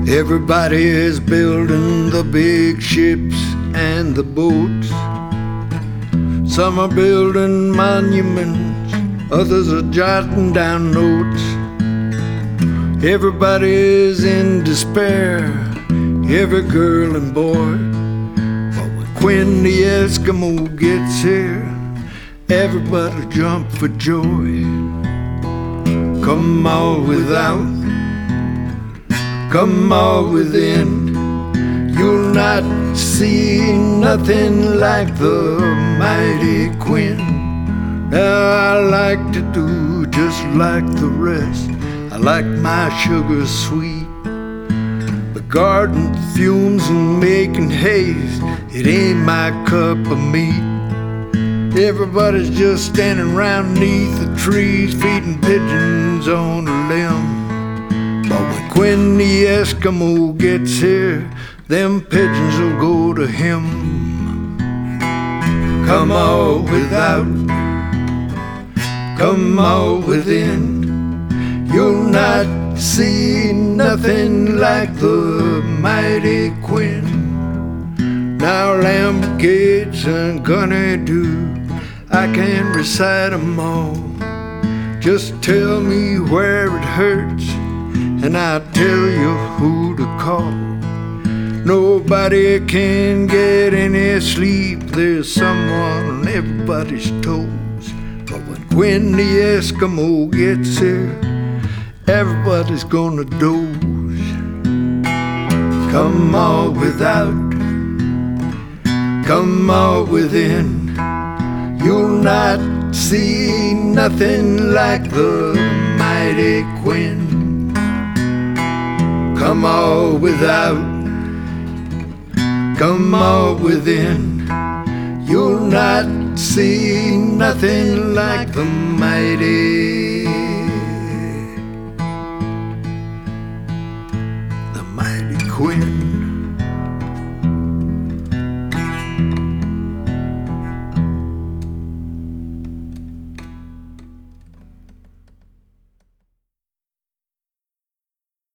Everybody is building the big ships and the boats. Some are building monuments, others are jotting down notes. Everybody is in despair, every girl and boy. But when Quinn the Eskimo gets here, everybody jump for joy. Come all without, come all within. You'll not see nothing like the mighty Quinn. Now I like to do just like the rest. I like my sugar sweet. But garden fumes and making haste, it ain't my cup of meat. Everybody's just standing round neath the trees, feeding pigeons on a limb. But when Quinn the Eskimo gets here, them pigeons will go to him. Come all without, come all within. You'll not see nothing like the mighty Quinn. Now Lamb Gates and Gunny Do, I can't recite 'em all. Just tell me where it hurts and I'll tell you who to call. Nobody can get any sleep, there's someone on everybody's toes. But when Quinn the Eskimo gets here, everybody's gonna doze. Come all without, come all within. You'll not see nothing like the mighty Quinn. Come all without, come all within. You'll not see nothing like the mighty Quinn.